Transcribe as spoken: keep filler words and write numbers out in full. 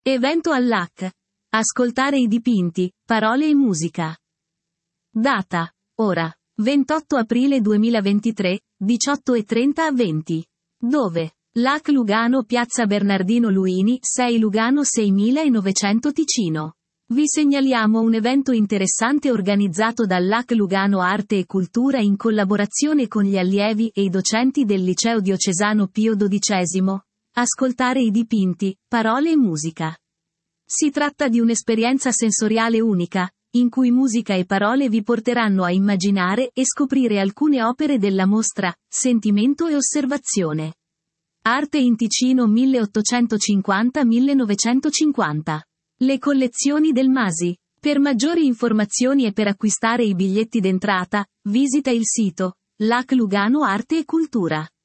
Evento all'A C. Ascoltare i dipinti, parole e musica. Data, ora, ventotto aprile duemilaventitré, diciotto e trenta a venti. Dove? L'A C Lugano, Piazza Bernardino Luini, sei Lugano seimilanovecento Ticino. Vi segnaliamo un evento interessante organizzato dall'A C Lugano Arte e Cultura in collaborazione con gli allievi e i docenti del Liceo Diocesano Pio dodicesimo. Ascoltare i dipinti, parole e musica. Si tratta di un'esperienza sensoriale unica, in cui musica e parole vi porteranno a immaginare e scoprire alcune opere della mostra, Sentimento e Osservazione. Arte in Ticino milleottocentocinquanta millenovecentocinquanta. Le collezioni del Masi. Per maggiori informazioni e per acquistare i biglietti d'entrata, visita il sito, L'A C Lugano Arte e Cultura.